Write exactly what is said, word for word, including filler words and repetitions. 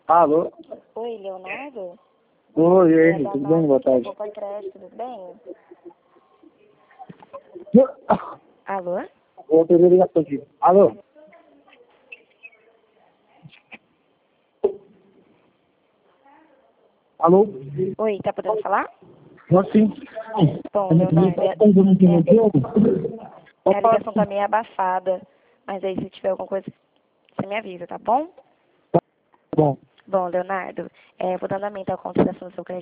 Alô? Oi, Leonardo? Oi, e aí, É, tudo da bem? Boa tarde. Vou para crédito, tudo bem? Alô? Vou perder a ligação aqui. Alô? Alô? Oi, tá podendo falar? Nós sim. Bom, Leonardo, é, é, a ligação tá meio abafada, mas aí se tiver alguma coisa, você me avisa, tá bom? Bom. Bom, Leonardo, é, vou dar andamento à contestação do seu crédito.